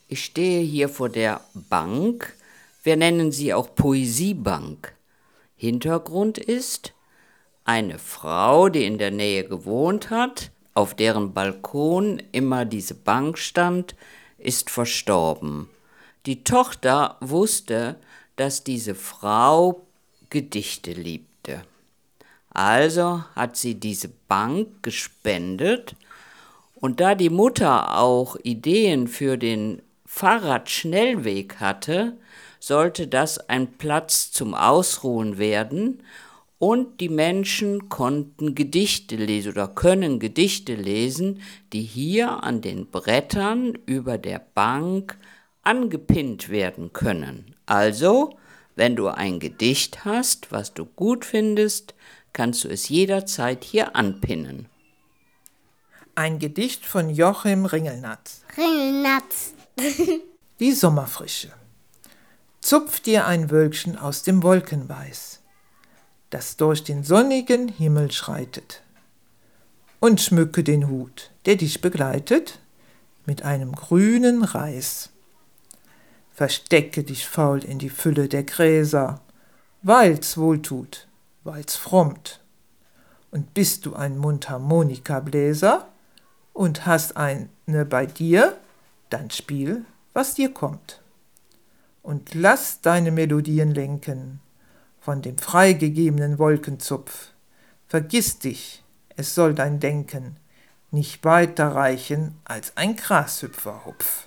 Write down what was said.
Ich stehe hier vor der Bank. Wir nennen sie auch Poesiebank. Hintergrund ist eine Frau, die in der Nähe gewohnt hat, auf deren Balkon immer diese Bank stand, ist verstorben. Die Tochter wusste, dass diese Frau Gedichte liebte. Also hat sie diese Bank gespendet, und da die Mutter auch Ideen für den Fahrradschnellweg hatte, sollte das ein Platz zum Ausruhen werden, und die Menschen konnten Gedichte lesen oder können Gedichte lesen, die hier an den Brettern über der Bank angepinnt werden können. Also, wenn du ein Gedicht hast, was du gut findest, kannst du es jederzeit hier anpinnen. Ein Gedicht von Joachim Ringelnatz. Ringelnatz. Die Sommerfrische. Zupf dir ein Wölkchen aus dem Wolkenweiß, das durch den sonnigen Himmel schreitet, und schmücke den Hut, der dich begleitet, mit einem grünen Reis. Verstecke dich faul in die Fülle der Gräser, weil's wohltut, weil's frommt. Und bist du ein Mundharmonikabläser und hast eine bei dir, dann spiel, was dir kommt. Und lass deine Melodien lenken von dem freigegebenen Wolkenzupf. Vergiss dich, es soll dein Denken nicht weiter reichen als ein Grashüpferhupf.